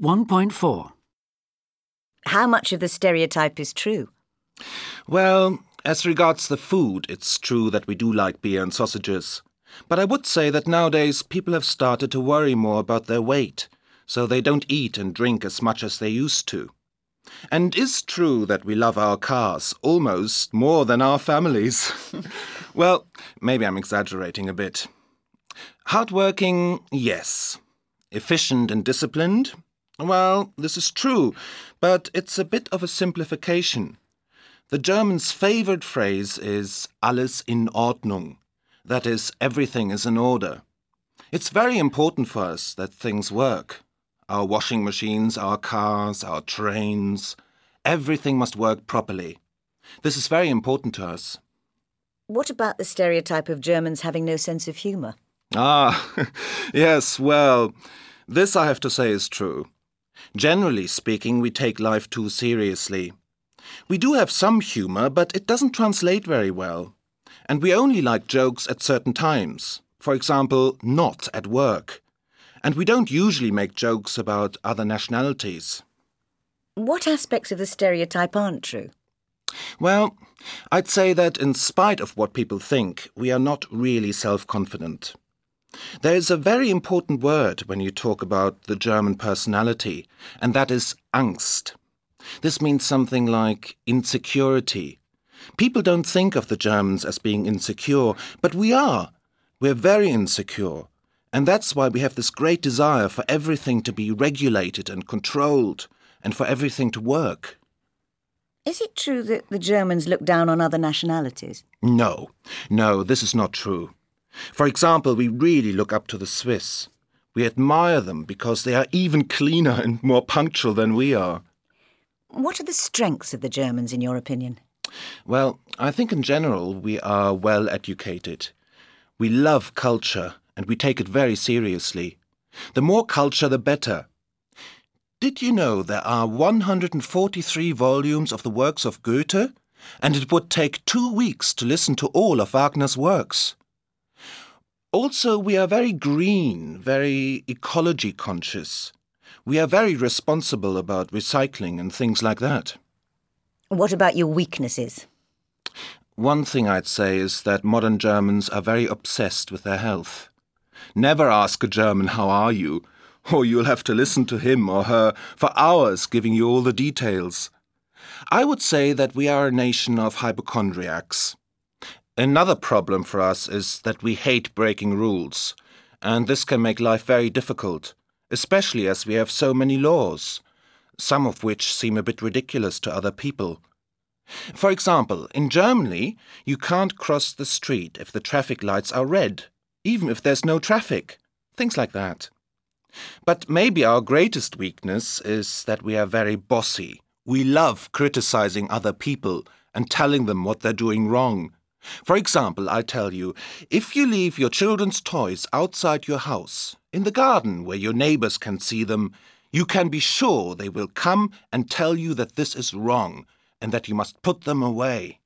1.4. How much of the stereotype is true? Well, as regards the food, it's true that we do like beer and sausages. But I would say that nowadays people have started to worry more about their weight, so they don't eat and drink as much as they used to. And it's true that we love our cars almost more than our families. Well, maybe I'm exaggerating a bit. Hardworking, yes. Efficient and disciplined? Well, this is true, but it's a bit of a simplification. The Germans' favorite phrase is alles in Ordnung. That is, everything is in order. It's very important for us that things work. Our washing machines, our cars, our trains, everything must work properly. This is very important to us. What about the stereotype of Germans having no sense of humour? Yes, well, this I have to say is true. Generally speaking, we take life too seriously. We do have some humour, but it doesn't translate very well. And we only like jokes at certain times. For example, not at work. And we don't usually make jokes about other nationalities. What aspects of the stereotype aren't true? Well, I'd say that in spite of what people think, we are not really self-confident. There is a very important word when you talk about the German personality, and that is Angst. This means something like insecurity. People don't think of the Germans as being insecure, but we are. We're very insecure. And that's why we have this great desire for everything to be regulated and controlled, and for everything to work. Is it true that the Germans look down on other nationalities? No, this is not true. For example, we really look up to the Swiss. We admire them because they are even cleaner and more punctual than we are. What are the strengths of the Germans, in your opinion? Well, I think in general we are well educated. We love culture and we take it very seriously. The more culture, the better. Did you know there are 143 volumes of the works of Goethe? And it would take 2 weeks to listen to all of Wagner's works. Also, we are very green, very ecology conscious. We are very responsible about recycling and things like that. What about your weaknesses? One thing I'd say is that modern Germans are very obsessed with their health. Never ask a German, "How are you?" or you'll have to listen to him or her for hours giving you all the details. I would say that we are a nation of hypochondriacs. Another problem for us is that we hate breaking rules, and this can make life very difficult, especially as we have so many laws, some of which seem a bit ridiculous to other people. For example, in Germany, you can't cross the street if the traffic lights are red, even if there's no traffic. Things like that. But maybe our greatest weakness is that we are very bossy. We love criticizing other people and telling them what they're doing wrong. For example, I tell you, if you leave your children's toys outside your house, in the garden where your neighbors can see them, you can be sure they will come and tell you that this is wrong and that you must put them away.